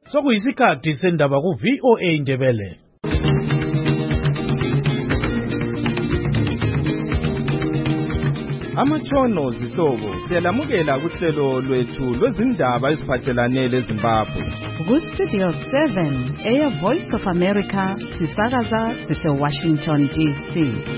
Sokuyisikhathi sendaba ku VOA Ndebele. Amatshono zihlobo siyalamukela kuhlelo lwethu lwezindaba eziphathelane leZimbabwe. Ku-Studio 7 Air Voice of America sisakaza sise-Washington DC.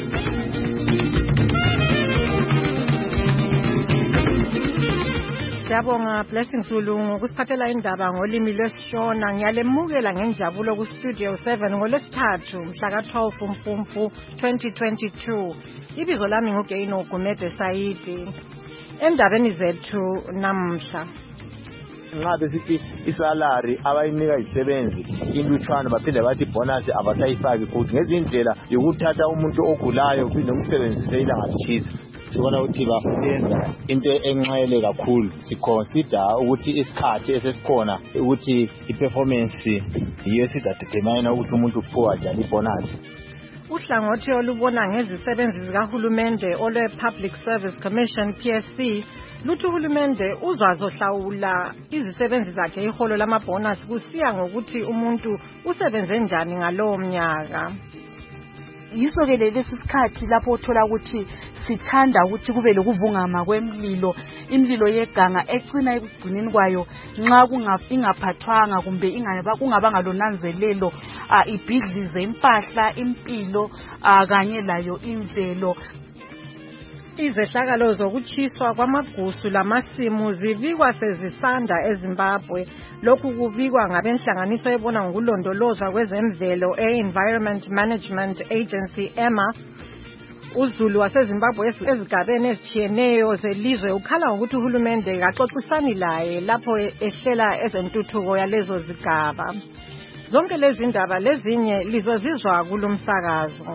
Siyabonga Blessing Zulu ngokusiphathela indaba ngolimi lwesishona. Ngiyalemukela ngenjabulo ku-Studio 7 ngolwesithathu mhla ka-12 Mfumfu 2022. Ibizo lami nguGeino Gumede Saidi. Endabeni zethu namhla, nxa besithi isalari abayinika izisebenzi intutshwana baphinde bathi bonus abasayifaki futhi ngezindlela yokuthatha umuntu ogulayo kuphinde umsebenzise ilanga litshisa. Sibona ukuthi bayenza into enxele kakhulu. Siconsider ukuthi isikhathi esesikhona ukuthi iperformance yiyo esizadetermine ukuthi umuntu uphiwa njani ibonus. Uhlangothi olubona ngezisebenzi zikahulumende olwe-Public Service Commission PSC luthi uhulumende uzazohlawula izisebenzi zakhe iholo lamabonus kusiya ngokuthi umuntu usebenze njani ngalowo mnyaka. Yiso-ke lesi sikhathi lapho uthola ukuthi sithanda ukuthi kube lokuvungama kwemililo, imililo yeganga ecina ekugcineni kwayo nxa ingaphathwanga kumbe kungabanga lonanzelelo ibhidlize impahla, impilo kanye layo imvelo. Izehlakalo zokutshiswa kwamagusu lamasimu zibikwa sezisanda eZimbabwe. Lokhu kubikwa ngabenhlanganiso ebona ngokulondolozwa kwezemvelo e-Environment Management Agency EMA. uZulu waseZimbabwe ezigabeni ezitshiyeneyo zelizwe ukhala ngokuthi uhulumende kaxoxisani laye lapho ehlela ezentuthuko yalezo zigaba. Zonke lezi ndaba lezinye lizozizwa kulomsakazo.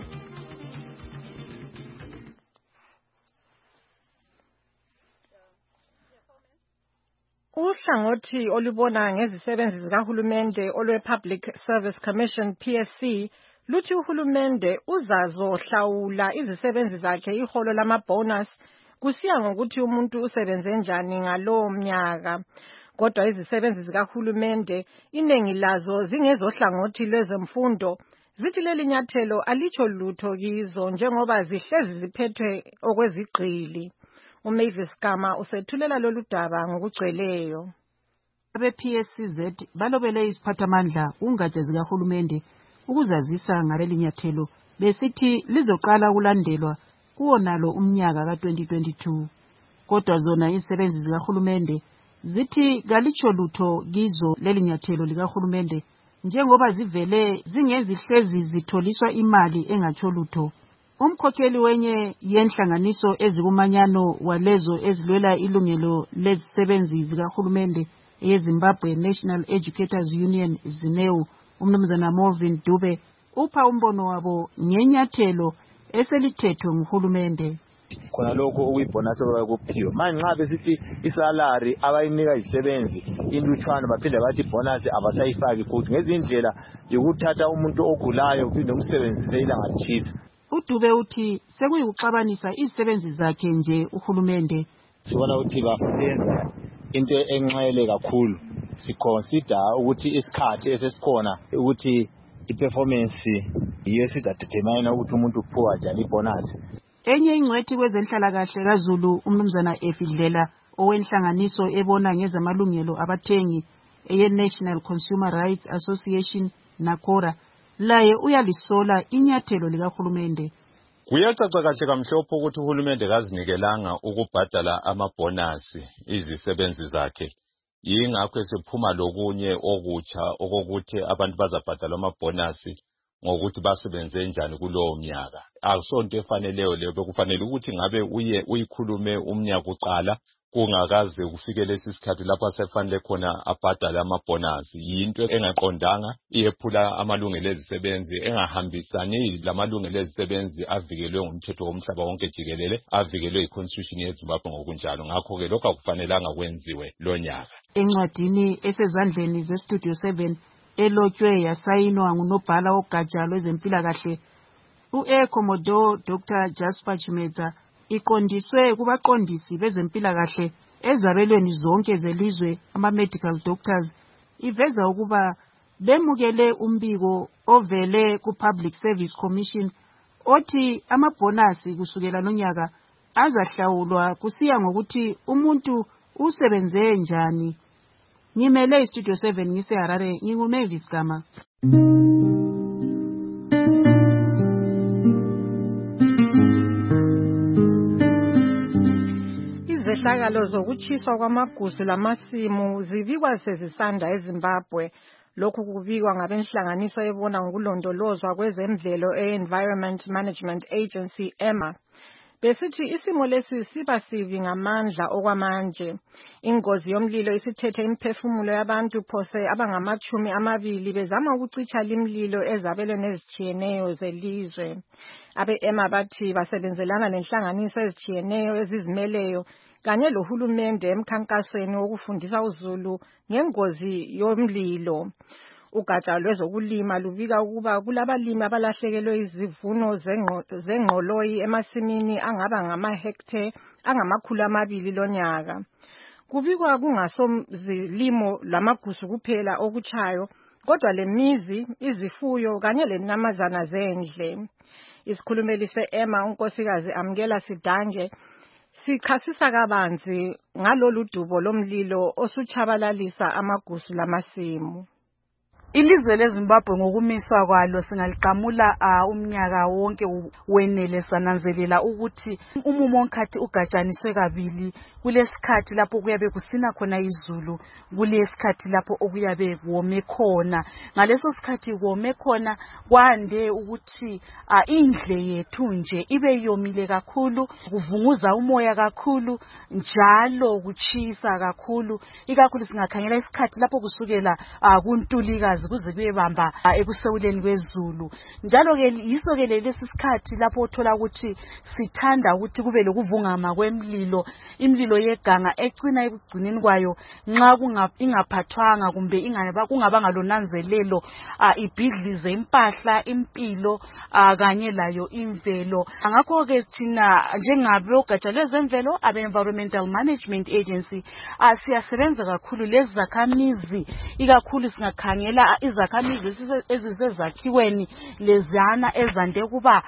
Uhlangothi olubona ngezisebenzi zikahulumende olwe-Public Service Commission PSC luthi uhulumende uzazohlawula izisebenzi zakhe iholo lamabonus kusiya ngokuthi umuntu usebenze njani ngalowo mnyaka. Kodwa izisebenzi zikahulumende iningi lazo zingezohlangothi lwezemfundo zithi leli nyathelo alitsho lutho kizo njengoba zihlezi ziphethwe okwezigqili. uMavis Gama usethulela lolu daba ngokugcweleyo. Abe-PSCZ balobele isiphathamandla kungatsha zikahulumende ukuzazisa ngaleli nyathelo besithi lizoqala ukulandelwa kuwonalo umnyaka ka-2022. Kodwa zona izisebenzi zikahulumende zithi kalitsho lutho kizo leli nyathelo likahulumende njengoba zivele zingezihlezi zitholiswa imali engatsho lutho. Umkhokheli wenye yenhlanganiso ezikumanyano walezo ezilwela ilungelo lezisebenzi zikahulumende yeZimbabwe National Educators Union ZINEU, umnumzana Morvin Dube, upha umbono wabo ngenyathelo eselithethwe nguhulumende. Khona lokho okuyibonus abakuphiwa manje nxa besithi isalari abayinika izisebenzi intutshwana baphinde bathi bonus abasayifaki futhi ngezindlela yokuthatha umuntu ogulayo kuphinde umsebenzise ilanga litshisa. uDube uthi sekuyikuxabanisa izisebenzi zakhe nje uhulumende. Sibona ukuthi bayenza into enxele kakhulu. Siconsider ukuthi isikhathi esesikhona ukuthi iperformance yiyo esizadetermine ukuthi umuntu uphiwa njani ibonus. Enye ingcwethi kwezenhlalakahle kaZulu umnumzana Efidlela owenhlanganiso ebona ngezamalungelo abathengi eye-National Consumer Rights Association NACORA laye uyalisola inyathelo likahulumende. Kuyacaca kahle kamhlophe ukuthi uhulumende kazinikelanga ukubhadala amabonasi izisebenzi zakhe. Yingakho sephuma lokunye okutsha okokuthi abantu bazabhadala amabonasi ngokuthi basebenze njani kulowo mnyaka. Akusonto efaneleyo leyo, bekufanele ukuthi ngabe uyikhulume umnyaka uqala kungakaze kufike lesi sikhathi lapho asefanele khona abhadala amabonasi. Yinto engaqondanga, iyephula amalungelo ezisebenzi, engahambisani lamalungelo ezisebenzi avikelwe ngumthetho womhlaba wonke jikelele, avikelwe iConstitution yeZimbabwe ngokunjalo. Ngakho ke lokho akufanelanga kwenziwe lo nyaka. Encwadini esezandleni zeStudio 7 elotshwe yasayinwa ngunobhala wogatsha lwezempilakahle u-Air Commodore Dr. Jasper Chimedza iqondiswe kubaqondisi bezempilakahle ezabelweni zonke zelizwe ama-medical doctors iveza ukuba bemukele umbiko ovele ku-Public Service Commission othi amabhonasi kusukela nonyaka azahlawulwa kusiya ngokuthi umuntu usebenze njani. Ngimele iStudio 7 ngiseHarare, nginguMavis Gama. Izehlakalo zokutshiswa kwamagusu lamasimu zibikwa sezisanda eZimbabwe. Lokhu kubikwa ngabenhlanganiso ebona ngokulondolozwa kwezemvelo e-Environment Management Agency EMA. Besithi isimo lesi siba sibi ngamandla okwamanje. Ingozi yomlilo isithethe imiphefumulo yabantu phose abangama-20 bezama ukucitsha limlilo ezabelweni ezitshiyeneyo zelizwe. Abe-EMA bathi basebenzelana nenhlanganiso ezitshiyeneyo ezizimeleyo kanye lohulumende emkhankasweni wokufundisa uzulu ngengozi yomlilo. Ugatsha lwezokulima lubika ukuba kulabalimi abalahlekelwe izivuno zengqoloyi emasimini angaba ngamahektare angama200 lonyaka. Kubikwa kungasomzilimo lamagusu kuphela okutshayo, kodwa lemizi, izifuyo kanye lenyamazana zendle. Isikhulumeli se-EMA unkosikazi Amukela Sidange sichasisa kabanzi ngalolu dubo lomlilo osuchabalalisa amagusu lamasimu. Ilizwe leZimbabwe ngokumiswa kwalo singaliqamula umnyaka wonke wenele sananzelela ukuthi umumo onkathi ugatshaniswe kabili, kulesikhathi lapho kuyabe kusina khona izulu, kulesikhathi lapho okuyabe kuwome khona. Ngaleso sikhathi kuwome khona kwande ukuthi indle yethu nje ibe yomile kakhulu, kuvunguza umoya kakhulu, njalo kuchisa kakhulu, ikakhulu singakhangela isikhathi lapho kusukela kuNtulikazi kuze kuyebamba ekusewuleni kwezulu. Njalo ke yiso ke lesi sikhathi lapho uthola ukuthi sithanda ukuthi kube lokuvungama kwemlilo, imlilo yeganga ecina ekugcineni kwayo nxa ingaphathwanga kumbe kungabanga lonanzelelo ibhidlize impahla, impilo kanye layo imvelo. Ngakho ke thina njengabe ugatsha lwezemvelo abe-Environmental Management Agency siyasebenza kakhulu lezi zakhamizi, ikakhulu singakhangela izakhamizi ezisezakhiweni lezana ezande kuba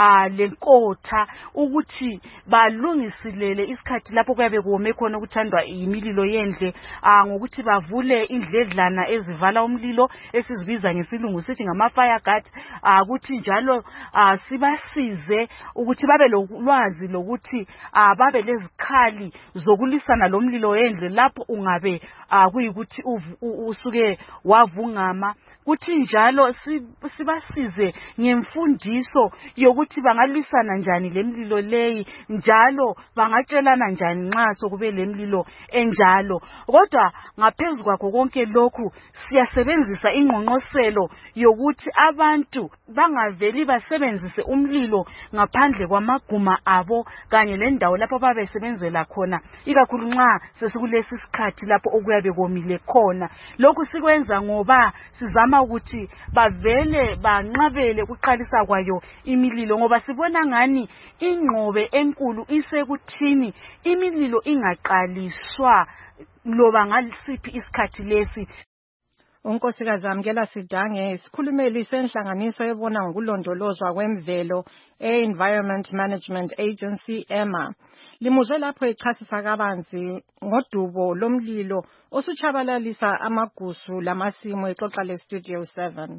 lenkotha ukuthi balungisilele isikhathi lapho kuyabe kuwome khona ukuthandwa imililo yendle ngokuthi bavule indledlana ezivala umlilo esizibiza ngesilungu sithi ngama-fire guard, ukuthi njalo sibasize ukuthi babe lolwazi lokuthi babe lezikhali zokulisana lomlilo yendle lapho ungabe kuyikuthi usuke wavungama. Kuthi njalo sibasize ngemfundiso yokuthi bangalwisana njani lemlilo leyi, njalo bangatshelana njani nxa sokube lemlilo enjalo. Kodwa ngaphezulu kwakho konke lokhu siyasebenzisa ingqongqoselo yokuthi abantu bangaveli basebenzise umlilo ngaphandle kwamaguma abo kanye lendawo lapho babesebenzela khona, ikakhulu nxa sesikulesi sikhathi lapho okuyabe komile khona. Lokhu sikwenza ngoba sizama ukuthi bavele banqabele ukuqalisa kwayo imililo, ngoba sibona ngani ingqobe enkulu isekuthini imililo ingaqaliswa loba ngasiphi isikhathi lesi. Unkosikazi Amukela Sidange isikhulumeli senhlanganiso ebona ngokulondolozwa kwemvelo e-Environment Management Agency EMA. Limuzwe lapho echasisa kabanzi ngodubo lomlilo osuchabalalisa amagusu lamasimu exoxa leStudio 7.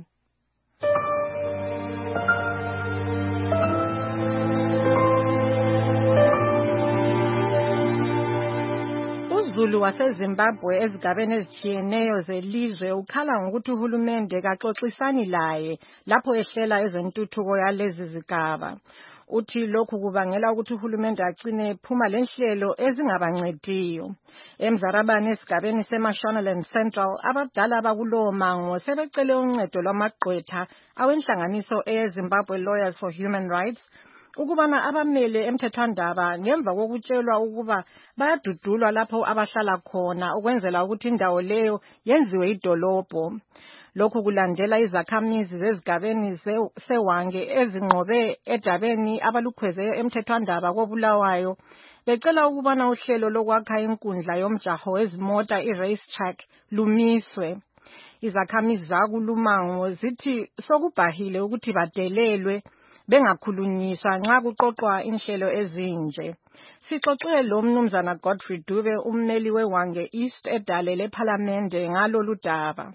UZulu waseZimbabwe ezigabeni ezitshiyeneyo zelizwe ukhala ngokuthi uhulumende kaxoxisani laye lapho ehlela ezentuthuko yalezi zigaba. Uthi lokhu kubangela ukuthi uhulumende agcine ephuma lenhlelo ezingabancediyo. Emzarabani esigabeni seMashonaland Central abadala bakulowo mango sebecele uncedo lwamagqwetha awenhlanganiso eZimbabwe Lawyers for Human Rights ukubana abamele emthethwandaba ngemva kokutshelwa ukuba bayadudulwa lapho abahlala khona ukwenzela ukuthi indawo leyo yenziwe idolobho. Lokhu kulandela izakhamizi zezigabeni sewange ezinqobe edabeni abalukhweze emthethwandaba koBulawayo becela ukubana uhlelo lokwakha inkundla yomjaho wezimota i-race track lumiswe. izakhamizi zakulumango zithi sokubhahile ukuthi badelelwe bengakhulunyiswa nxa kuqoqwa inhlelo ezinje. Sixoxe lo mnumzana Godfrey Dube, ummeli weWange East edale lePhalamende ngalolu daba.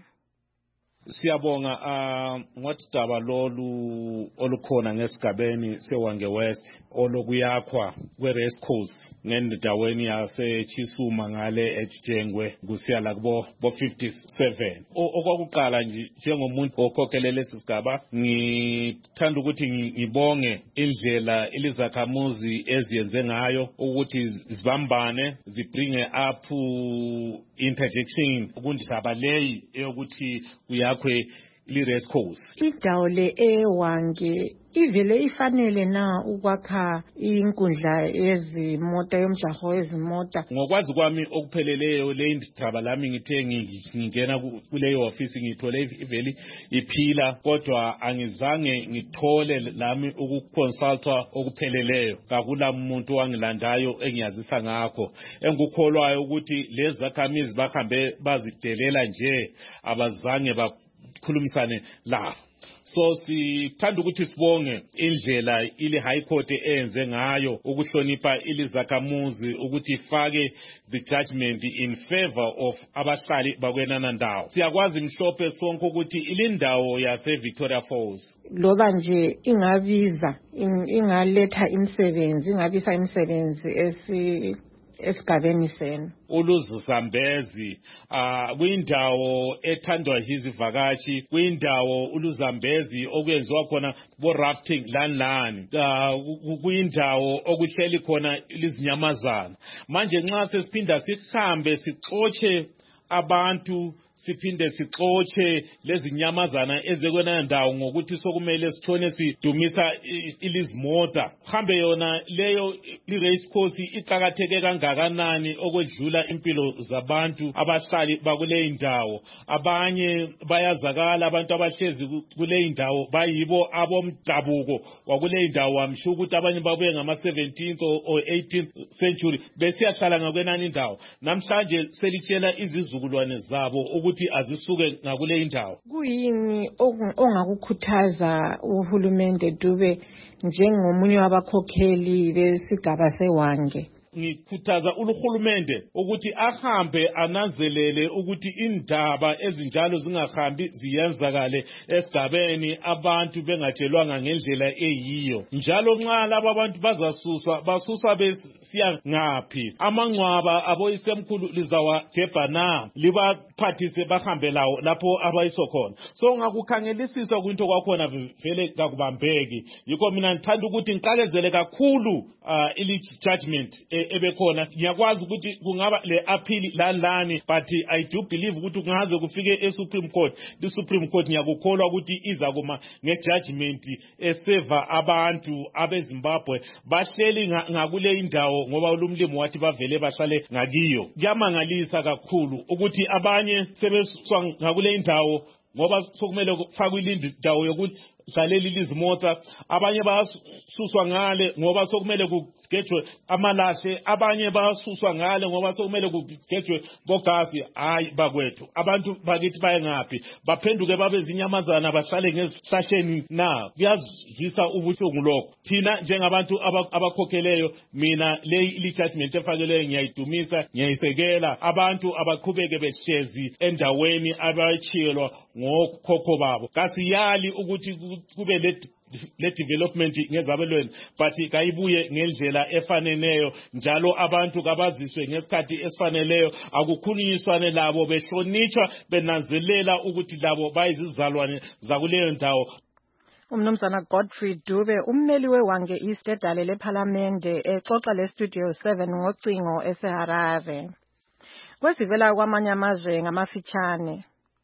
Siyabonga ngodaba lolu olukhona ngesigabeni seWange West olokuyakhwa kwe-race course ngendaweni yaseChisuma ngale eJengwe kusiya la kubo 57. Okwakuqala nje njengomuntu okhokhelele lesigaba ngithanda ukuthi ngibonge indlela ilizakhamuzi eziyenze ngayo ukuthi zibambane zibringe up interjection kundaba leyi eyokuthi kuyakhwe li-race course. Indawo le eWange ivele ifanele na ukwakha inkundla yezimota yomjaho wezimota? Ngokwazi kwami okupheleleyo le indaba lami ngithe ngingena kuleyo office ngithole iveli iphila, kodwa angizange ngithole lami ukuconsultwa okupheleleyo. Kakula umuntu wangilandayo engiyazisa ngakho. Engikholwayo ukuthi lezi zakhamizi bahambe bazidelela nje abazange khulumisane la. So sithanda ukuthi sibonge indlela ile High Court enze ngayo ukuhlonipha ilizakhamuzi ukuthi ifake the judgment in favor of abahlali bakwenana ndawo. Siyakwazi mhlophe sonke ukuthi ilindawo yase Victoria Falls loba nje ingabiza ingaletha imisebenzi ingabisa imisebenzi esigabeni senu. uLuzambezi kuyindawo ethandwa yizivakashi, kuyindawo uLuzambezi okwenziwa khona bo rafting lani kuyindawo okuhleli khona izinyamazana. Manje nxa sesiphinda sihambe sixotshe abantu siphinde sixotshe lezi nyamazana ezekwena ndawo ngokuthi sokumele sithone sidumisa ilizimota, hambe yona leyo i-race course iqhakatheke kangakanani okwedlula impilo zabantu abahlali bakule indawo. Abanye bayazakala abantu abahlezi kule indawo bayibo abomdabuko wakule indawo, wamsho ukuthi abanye babuye ngama 17th or 18th century besiyahlala ngakwenani indawo. Namhlanje selitshela izizukulwane zabo ukuthi azisuke ngakule indawo. Kuyini ongakukhuthaza uhulumende Dube njengomunye wabakhokheli besigaba seWange? Ngikhuthaza uhulumende ukuthi ahambe ananzelele ukuthi indaba ezinjalo zingahambi ziyenzakale esigabeni abantu bengatshelwanga ngendlela eyiyo. Njalo nxa laba abantu basuswa besiya ngaphi, amangcwaba aboyisemkhulu lizawagebha na, libaphathise bahambe lawo lapho abayiso khona. So ngakukhangelisiswa kwinto kwakhona vele kakubambeki. Yikho mina ngithanda ukuthi ngiqakezele kakhulu ili judgment ebekhona. Ngiyakwazi ukuthi kungaba le appeal lani, but I do believe ukuthi kungaze kufike eSupreme Court. The Supreme Court ngiyakukholwa ukuthi iza kuma ngejudgment eseva abantu abeZimbabwe bahleli ngakule indawo ngoba ulumlimi wathi bavele bahlale ngakiyo. Kuyamangalisa kakhulu ukuthi abanye sebeswa ngakule indawo ngoba sokumele kufakwe ilindawo yokuthi hlaleli lizimota, abanye basuswa ngale ngoba sokumele kugejwe amalahle, abanye basuswa ngale ngoba sokumele kugejwe bogasi. Hayi bakwethu, abantu bakithi baye ngaphi? Baphenduke babe zinyamazana bahlale ngezihlahleni na? Kuyazwisa ubuhlungu lokho. Thina njengabantu abakhokheleyo, mina le judgment efakeleyo ngiyayidumisa, ngiyayisekela. Abantu abaqhubeke behlezi endaweni abayitshiyelwa ngokhokho babo. Kasiyali ukuthi kube le development ngezabelweni, but kayibuye ngendlela efaneneyo, njalo abantu kabaziswe ngesikhathi esifaneleyo, akukhulunyiswane labo behlonitshwa benanzelela ukuthi labo bayizizalwane zakuleyo ndawo. Umnumzana Godfrey Dube, ummeli weWange East edale lePhalamende, exoxa leStudio 7 ngocingo eseHarare. Kwesivela kwamanye amazwe ngamafitshane.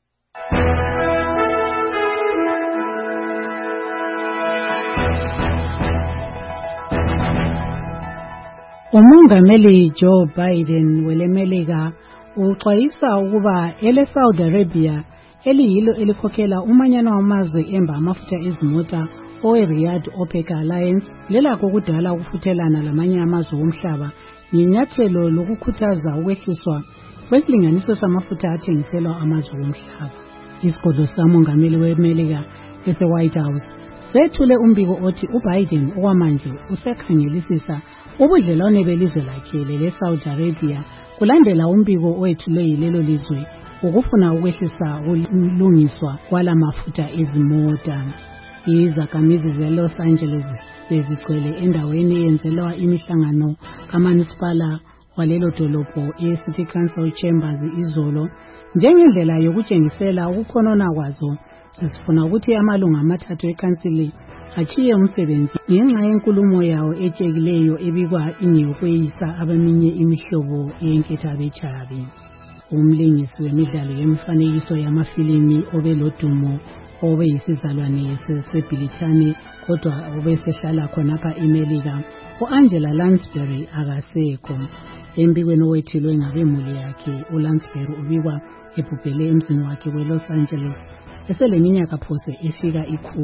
Umongameli Joe Biden welemelika uxwayisa ukuba Saudi Arabia eliyilo elikhokhela umanyano wamazwe emba amafutha ezimota owe-Riyadh OPEC Alliance lelakho kudala ukufuthelana lamanye amazwe omhlaba ngenyathelo lokukhuthaza ukwehliswa kwesilinganiso samafutha athengiselwa amazwe omhlaba. Isigodlo sikamongameli weMelika ese-White House sethule umbiko othi uBiden okwamanje usekhangelisisa ubudlelwane belizwe lakhe lele-Saudi Arabia kulandela umbiko owethulwe yilelo lizwe ukufuna ukwehlisa ukulungiswa kwala mafutha ezimota. Izakhamizi ze-Los Angeles bezigcwele endaweni eyenzelwa imihlangano kamasipala walelo dolobho e-City Council Chambers izolo njengendlela yokutshengisela ukukhonona kwazo. Sifuna ukuthi amalungu amathathu ekhansili achiye umsebenzi ngenxa yenkulumo yawo etshekileyo ebikwa ingeyokweyisa abeminye imihlobo yenkethabetshabi. Umlingisi wemidlalo yemifanekiso yamafilimi obelodumo obeyisizalwane saseBrithani kodwa obesehlala khonapha eMelika u-Angela Lansbury akasekho. Embikweni owethulwe ngabemuli yakhe uLansbury ubikwa ebhubhele emzini wakhe weLos Angeles eseleminyaka phose efika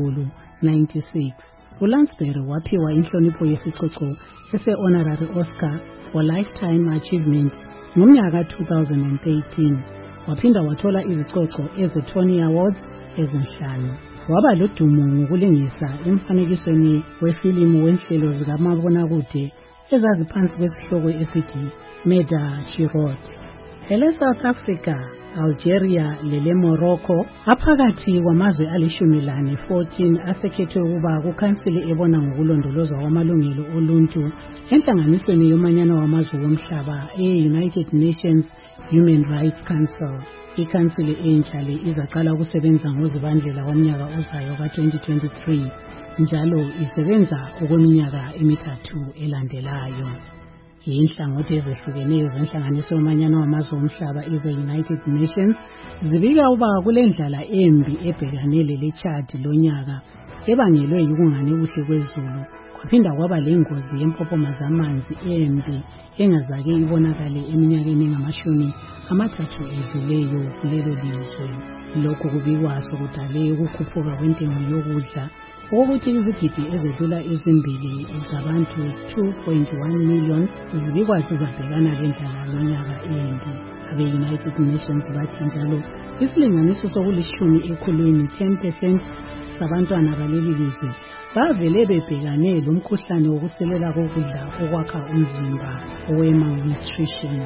96. uLansbury waphiwa inhlonipho yesicoco ese-Honorary Oscar for Lifetime Achievement ngomnyaka 2013. Waphinda wathola izicoco eze-Tony Awards ezinhlanu. Waba lodumo ngokulingisa emfanekisweni wefilimu wenhlelo zikamabonakude ezaziphansi kwesihloko esithi Meda She Wrote. South Africa, Algeria lele Morocco aphakathi kwamazwe ali14 asekhethwe ukuba kukhansili ebona ngokulondolozwa kwamalungelo oluntu enhlanganisweni yomanyano wamazwe womhlaba e-United Nations Human Rights Council. Ikhansili entsha le izaqala ukusebenza ngoZibandlela womnyaka ozayo ka-2023 njalo isebenza okweminyaka emithathu elandelayo. Inhlangothi ezehlukeneyo zenhlanganiso yomanyano wamazwe omhlaba eze-United Nations zibika ukuba kulendlala embi ebhekanele le-Chad lonyaka ebangelwe yikungani kuhle kwezulu kwaphinda kwaba lengozi yempophoma zamanzi embi engazake ibonakale eminyakeni engamashumi 30 edluleyo kulelo lizwe. Lokhu kubikwa sokudale ukukhuphuka kwentengo yokudla ukuthi izigidi ezedlula ezimbili zabantu 2.1 million zibikwa zizabhekana lendlala lonyaka embi. Abe-United Nations bathi njalo isilinganiso sokulishumi ekhulwini 10% sabantwana baleli lizwe bavele bebhekane lomkhuhlane wokuselela kokudla okwakha umzimba owe-malnutrition.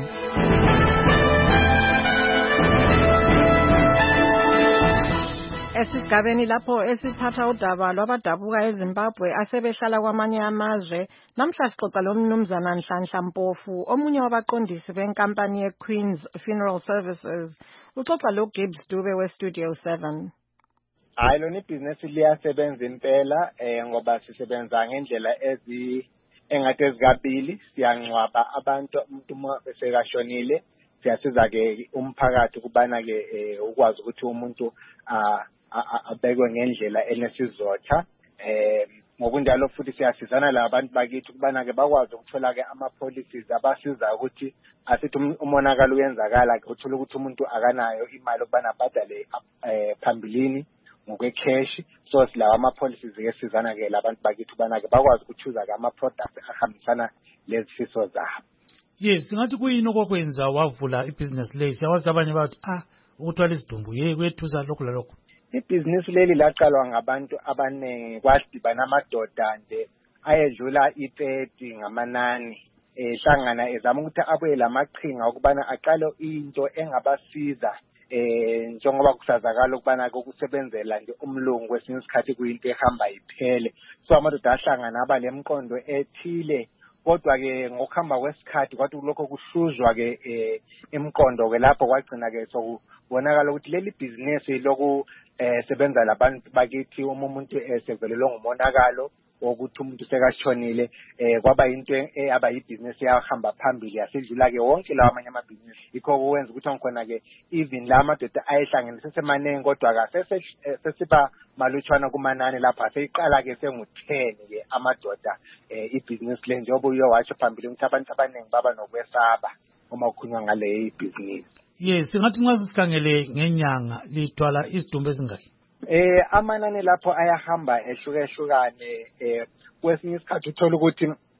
Esigabeni lapho esithatha udaba lwabadabuka eZimbabwe asebehlala kwamanye amazwe, namhla sixoxa lo mnumzana Nhlanhla Mpofu, omunye wabaqondisi benkampani ye-Queen's Funeral Services. Uxoxa lo Gibbs Dube we-Studio 7. Hayi lona ibhizinesi liyasebenza impela ngoba sisebenza ngendlela engathi ezikabili. Siyangcwaba abantu umuntu besekashonile, siyasiza ke umphakathi kubana ke ukwazi ukuthi umuntu abekwe ngendlela enesizotha. Ngokunjalo futhi siyasizana labantu bakithi kubana ke bakwazi ukuthola ke ama-policies abasiza ukuthi asithi umonakalo uyenzakala ke uthola ukuthi umuntu akanayo imali ukubana abhadale phambilini ngokwe-cash. So silawa ama-policies ke sizana ke labantu bakithi kubana ke bakwazi ukuchuza ke ama-products ahambisana lezifiso zabo. Yes, singathi kuyini okokwenza wavula ibhizinesi leyi? Siyawazi abanye bathi ukuthwala izidumbu kwethusa lokhu lalokhu. Ibhizinisi leli laqalwa ngabantu abaningi, kwadibana amadoda nje ayedlula 30 ngamanani hlangana ezama ukuthi abuye lamaqhinga ukubana aqale into engabasiza njengoba kusazakala ukubana kokusebenzela nje umlungu kwesinye isikhathi kuyinto ehamba iphele. So amadoda ahlangana aba lemqondo ethile, kodwa ke ngokuhamba kwesikhathi kwathi lokho kuhluzwa ke imqondo ke lapho kwagcina ke sokubonakala ukuthi leli business loku sebenza labantu bakithi umuntu sevelelwe ngumonakalo wokuthi umuntu sekashonile kwaba into aba yibhizinesi yahamba phambili yasedlula ke wonke lawa amanye amabhizinesi. Yikho kwenza ukuthi ngikhona ke even la madoda ayehlangene sesemaningi kodwa ka sesiba malutshwana kumanani lapha aseyiqala ke sengu-10 ke amadoda ibhizinesi le njengoba uyo washo phambili ukuthi abantu abaningi baba nokwesaba uma kukhulunywa ngale ibhizinesi. Yes, singathi nxa sikhangele ngenyanga lithwala izidumbu ezingaki? Amanani lapho ayahamba ehlukahlukane. Kwesinye isikhathi uthola ukuthi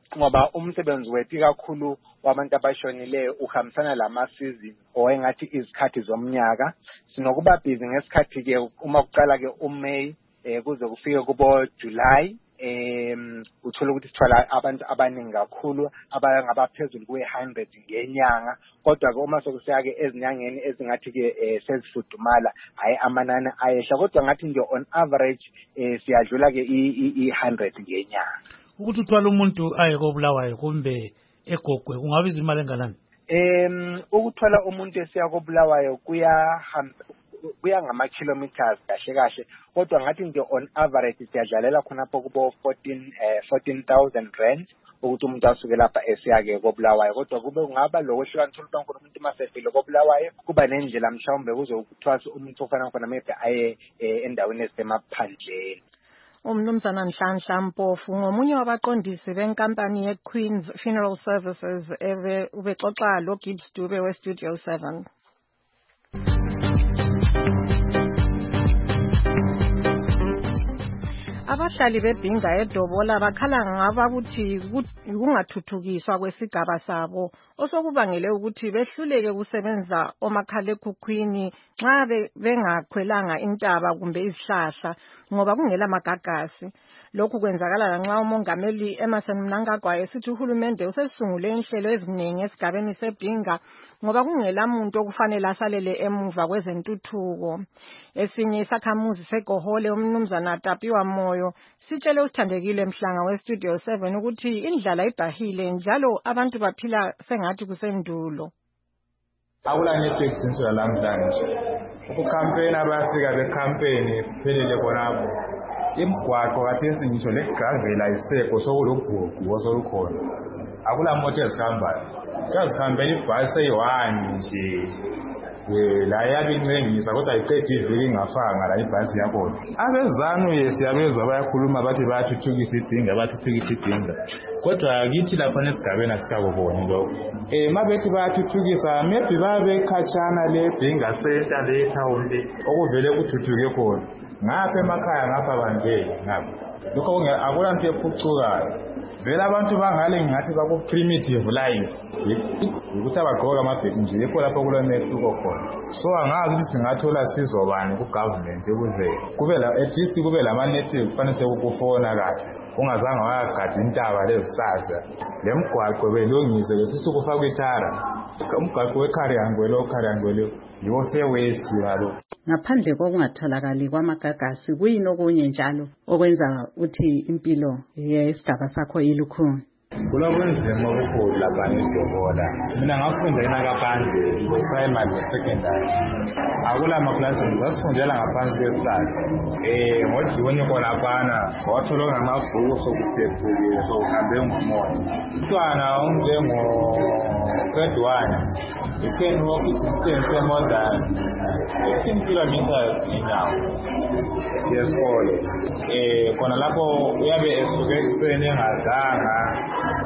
ngoba umsebenzi wethu kakhulu wabantu abashonileyo uhambisana lamasizini engathi izikhathi zomnyaka. Sinokuba busy ngesikhathi ke uma kuqala ke uMay kuze kufike kubo July uthola ukuthi sithola abantu abaningi kakhulu abangabaphezulu kwe-100 ngenyanga, kodwa ke uma sokusiya ke ezinyangeni ezingathi ke sezifudumala hayi amanani ayehla, kodwa ngathi nje on average siyadlula ke i-100 ngenyanga. Ukuthi uthwala umuntu aye koBulawayo kumbe eGogwe kungabiza imali enganani? Ukuthwala umuntu esiya koBulawayo kuya ngama-kilometers kahle, kodwa ngathi nje on average siyadlalela khonapho kubo 14,000 rand ukuthi umuntu asuke lapha esiya-ke koBulawayo, kodwa kungaba lokwehlukana thola khona umuntu masefile koBulawayo kuba nendlela mhlawumbe kuzokuthiwa umuntu ofana khona maybe aye endaweni ezisemaphandleni. Umnumzana Nhlanhla Mpofu ngomunye wabaqondisi benkampani ye-Queen's Funeral Services ubexoxa lo Gibbs Dube we-Studio 7. Abahlali beBhinga eDobola bakhala ngabakuthi kungathuthukiswa kwesigaba sabo osokubangele ukuthi behluleke kusebenza omakhalekhukhwini nxa bengakhwelanga intaba kumbe izihlahla ngoba kungela magagasi. Lokhu kwenzakala nxa umongameli Emmerson Mnangagwa esithi uhulumende usesungule inhlelo eziningi esigabeni seBhinga ngoba kungela muntu okufanele asalele emuva kwezentuthuko. Esinye isakhamuzi seGohole umnumzana Tapiwa Moyo sitshele usithandekile Mhlanga we-Studio 7 ukuthi indlala ibhahile njalo abantu baphila sengathi kusendulo. Akula network sinsula lamhlanje. Ukukhampena abafika bekhampeni kuphelele khonapho. Imgwaqo kathesi ngisho legravela ayiseko sokulubhuku osolukhona. Akula moto ezihambayo. Kuyazihambela ibhasi eyi-1 nje. La yabincengisa kodwa ayiqedi iviki ingafanga la ibhasi yakhona. Abezanu siyabezwa bayakhuluma bathi bayathuthukisa iBhinga, kodwa kithi lapha nesigabeni asikakuboni lokho. Mabethi bayathuthukisa maybe babe khatshana leBhinga center le town le okuvele kuthuthuke khona. Ngapha emakhaya ngapha bandeni ngapha. Lokho akula nto ephucukayo. Vele abantu bangale ngathi baku primitive life. Ukuthi abagqoka amabhesi nje yikho lapho kulemehluko khona. So angazi ukuthi singathola sizo bani ku government ukuze kube la at kube lama native kufanele ukufona kahle. Ungazange wayagada intaba lezisaza. Lemgwaqo belungise ukuthi kufakwe ithara. Umgwaqo weKhariangwelo yiwo fair waste yalo. Ngaphandle kokungatholakali kwamagagasi kuyini okunye njalo okwenza uthi impilo yesigaba sakho ilukhuni? Kulobunzima obukhulu lapha eDobola. Mina ngafunda enakaphandle primary secondary. Akula amaklasi ngasifundela ngaphansi kwesihlahla. Ngojibonye khona phana wathola ngamabhuku sokuphephukile sokuhambe ngomoya. Umntwana onjengo grade 1 you can walk distance more than 18 kilometers inyawo. Siyeskole. Khona lapho uyabe esuke ekuseni engazanga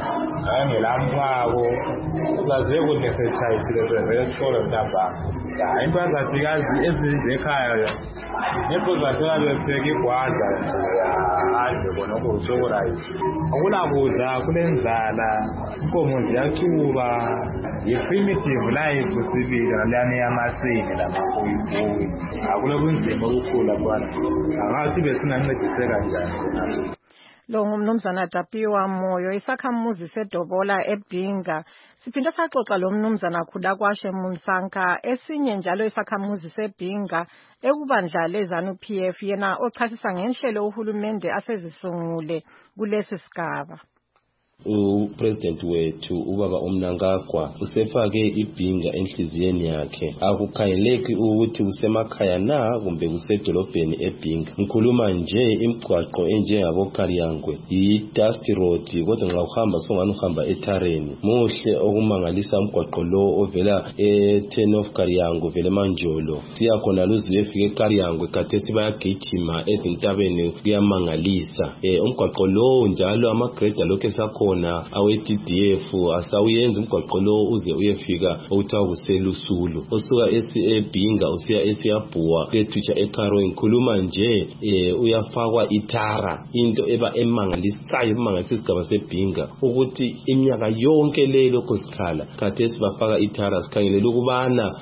ngelamphako uzaze kuhle sesayisile sesikole mhlawumbe. Into azazikazi ezinjekhaya nepho zathola beseka igwaza hande bona okuzorayi. Akulakudla kulenzala inkomo ziyachuba primitive life sibila lana yamasini lamafuyi. Akulobunzima obukhulu bwana. Angathi besingancediseka kanjani. Lo ngumnumzana Tapiwa Moyo isakhamuzi seDobola eBhinga. Siphinda saxoxa lo mnumzana Khulakwashe Munsanka esinye njalo isakhamuzi seBhinga ekubandla lezanu PF yena ochasisa ngenhlelo uhulumende asezisungule kulesi sigaba. uPresident wethu ubaba uMnangagwa usefake iBhinga enhliziyweni yakhe. Akukhangeleki ukuthi usemakhaya na kumbe kusedolobheni eBhinga. Ngikhuluma nje imigwaqo enjengabo Khariangwe, i-dust road, kodwa nxa uhamba songani uhamba ethareni. Muhle okumangalisa umgwaqo lo ovela e10 of Khariangwe vele Manjolo. Siyakhona luziwe efike eKhariangwe khathesi bayagijima ezintabeni kuyamangalisa. Umgwaqo lo njalo amagreda lokho esakho akhona awe-DDF asawuyenza umgwaqo lo uze uyefika okuthiwa kuselusulu osuka eBhinga usiya eSiyabhuwa kuyethutsha eKaro. Ngikhuluma nje uyafakwa itara, into eba emangalisayo emangalisa isigaba seBhinga ukuthi iminyaka yonke le lokho sikhala khathesi bafaka itara. Sikhangelela ukubana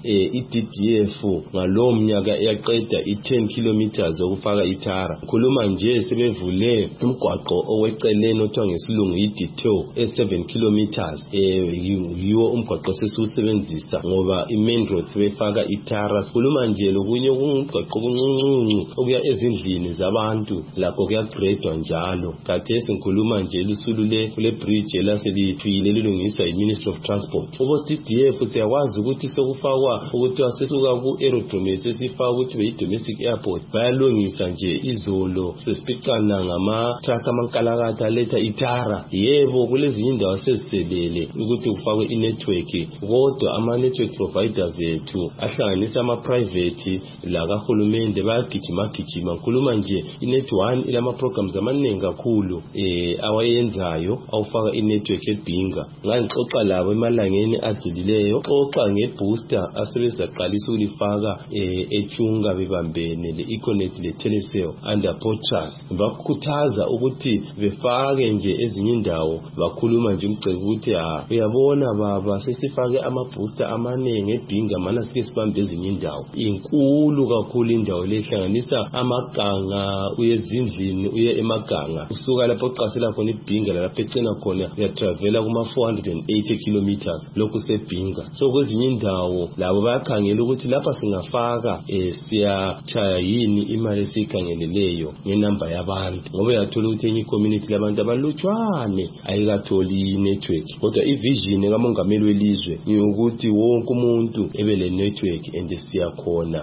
i-DDF ngalowo mnyaka yaqeda i-10 kilometers okufaka itara. Ngikhuluma nje sebevule umgwaqo oweceleni othiwa ngesilungu i-detour 7 kilometers yiwo umgwaqo sesiwusebenzisa ngoba i-main road sebefaka itara. Sikhuluma nje lokunye umgwaqo kuncuncu okuya ezindlini zabantu lakho kuyagradwa njalo. Khathesi ngikhuluma nje lusulu le bridge elaselithwile lilungiswa yi-Ministry of Transport. Obo-DDF siyakwazi ukuthi sekufakwa ukuthi sesuka ku-aerodrome sesifaka ukuthi beyi-domestic airport bayalungisa nje izolo sesipicana ngama-truck amankalakatha aletha itara. Yebo kulezinye indawo seziselele ukuthi kufakwe i-network, kodwa ama-network providers ethu ahlanganisa ama-private lakahulumende bayagijima. Ngikhuluma nje i-Net1 ilama-programs amaningi kakhulu awayenzayo awufaka i-network eBhinga. Ngangixoxa labo emalangeni adlulileyo, xoxa nge-booster asebezaqalisa ukulifaka eTshunga bebambene le-Econet le-Telecel under Potras. Bakukhuthaza ukuthi befake nje ezinye indawo. Bakhuluma nje umcebo ukuthi uyabona baba sesifake ama-booster amaningi eBhinga mana sike sibambe ezinye indawo. Inkulu kakhulu indawo le ihlanganisa amaganga uye ezindlini uye emaganga usuka lapho oqasela khona iBhinga lapho ecina khona uyatravela kuma 480 kilometers lokhu seBhinga. So kwezinye indawo labo bayakhangela ukuthi lapha singafaka siyachaya yini imali esiyikhangeleleyo ngenamba yabantu, ngoba uyathola ukuthi enye community labantu abalutshwane ayikatholi network. Kodwa ivision kamongameli welizwe ukuthi wonke umuntu ebe le network and siyakhona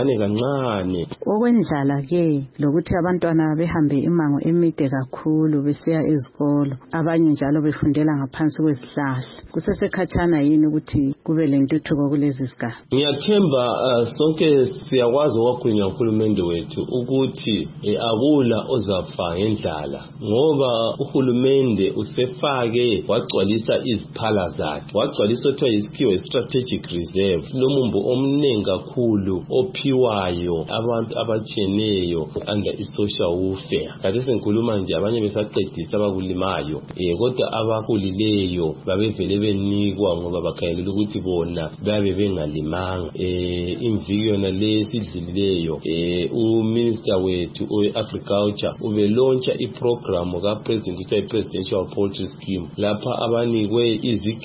kancane. Okwendlala ke lokuthi abantwana behambe imango emide kakhulu besiya ezikolo, abanye njalo befundela ngaphansi kwezihlahla, kusesekhatshana yini ukuthi kube lentuthuko kulezi zigaba? Ngiyathemba sonke siyakwazi ukukhulunywa uhulumende wethu ukuthi akula ozafa ngendlala, ngoba uhulumende usefake wagcwalisa iziphala zakhe, wagcwalisa othiwa isikhiwe strategic reserve, sinomumbu omningi kakhulu ophiwayo abantu abatshiyeneyo under i-social welfare. Khathesi ngikhuluma nje abanye besaqedisa abakulimayo, kodwa abakulileyo babevele benikwa ngoba bakhangelela ukuthi bona babe bengalimanga. Imviki yona le sidlilileyo uminister wethu we-agriculture ubelontsha iprogram ka-president kuthiwa i-presidential poultry scheme, lapha abanikwe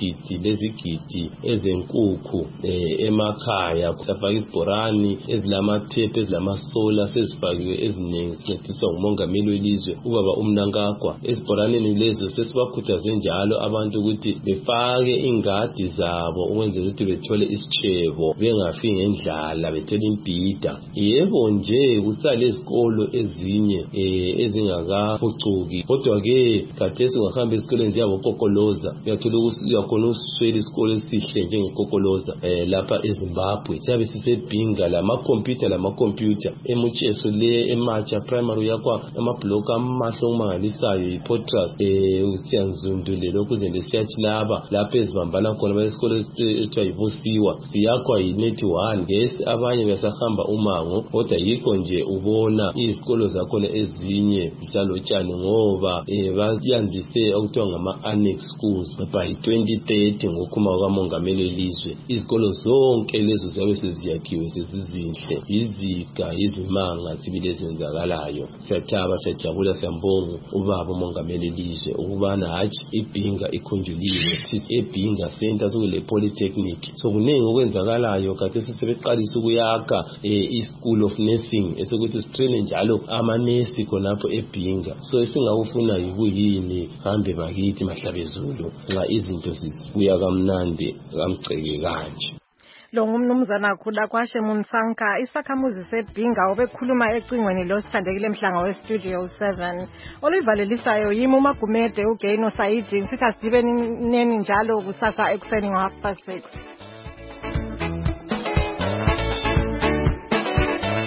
izigidi ezenkukhu emakhaya. Safaka isibhorani ezilamathephu ezilamasola sezifakiwe eziningi sincediswa ngumongameli welizwe ubaba uMnangagwa. Esibhoraneni lezo sesibakhuthaze njalo abantu ukuthi befake ingadi zabo ukwenzela ukuthi bethole isitshebo bengafi ngendlala bethole impida. Yebo nje kusale izikolo ezinye ezingakaphucuki, kodwa ke khathesi ungahamba esikoleni ziyabo kokoloza uyathola uyakhona uswela isikole esihle njengekokoloza lapha eZimbabwe. Siyabe siseBhinga lamakhompyutha eMucheso le ematsha primary yakwa amablock amahle omangalisayo iPotras siyanzundule lokhu zende siyathi lapha ezibambana khona besikole esithiwa yivosiwa siyakhwa yi-Net1. Yes, abanye besahamba umango, kodwa yikho nje ubona izikolo zakhona ezinye zisalotshani ngoba bayandise okuthiwa ngama-annex schools. By 2030 ngokukhuma kwamongameli welizwe izikolo zonke lezo ziyabe seziyakhiwe sezizinhle, iziga izimanga sibile zenzakalayo. Siyathaba siyajabula siyambonga ubaba umongameli welizwe ukubana hatshi iBhinga ikhunjuliwe, sithi eBhinga center sokule polytechnic sokuningi okwenzakalayo. Khathesi sebeqalisa ukuyakha i-school of nursing esokuthi sitrain njalo amanesi khonapho eBhinga. So esingakufuna yikuyini hambe bakithi Mahlabezulu nxa izinto zibuya kamnandi kamgceke kanje. Lo ngumnumzana Khula Kwashe Munsanka, isakhamuzi seBhinga obekhuluma ecingweni losithandekile emhlanga weStudio 7. Olivalelisayo yimi uMagumede uGaino Saidi, sithi asidibeni njalo kusasa ekuseni ngo6:30.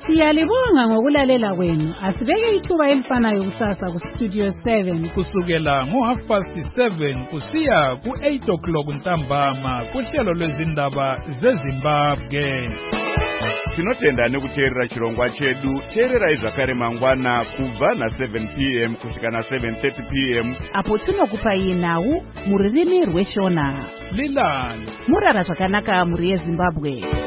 Siyalibonga ngokulalela kwenu. Asibeke ithuba elifanayo kusasa ku Studio 7 kusukela ngo7:30 kusiya ku8 ntambama kuhlelo lwezindaba zeZimbabwe. Tinotenda nekuteerera chirongwa chedu. Teererai zvakare mangwana kubva na7 p.m. kusvika na7:30 p.m. apo tinokupai nhau mururimi rweshona. Lilani murara zvakanaka muri yeZimbabwe.